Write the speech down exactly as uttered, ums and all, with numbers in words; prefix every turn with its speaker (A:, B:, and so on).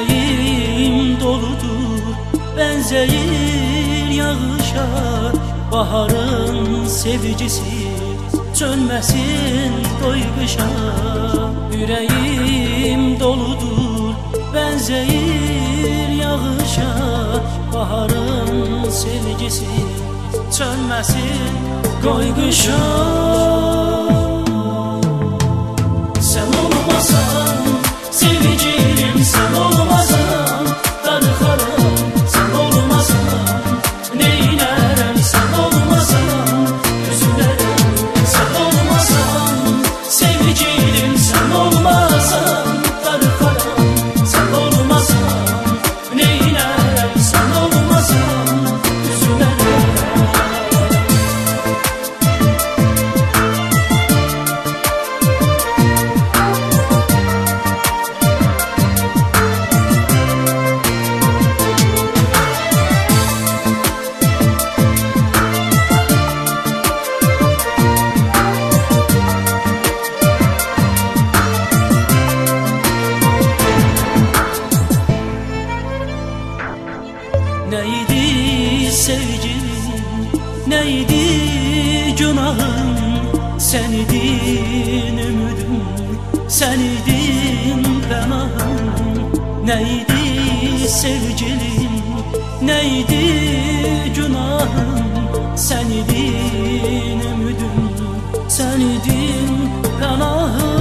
A: Yüreğim doludur, benzeyir yağışa. Baharın sevgisi sönmesin koy kışa. Yüreğim doludur, benzeyir yağışa. Baharın sevgisi sönmesin koy kışa. Sen olmasan sevgilim, sen olmasan darıkarım. Sen olmasan neylerim, sen olmasan üzülürüm. Sen olmasan sevgilim, sen olmasan darıkarım. Sen olmasan neylerim, sen olmasan üzülürüm. Neydi sevgilim, neydi günahım? Sen idin ümidim, sen idin penahım. Neydi sevgilim, neydi günahım? Sen idin ümidim, sen idin penahım.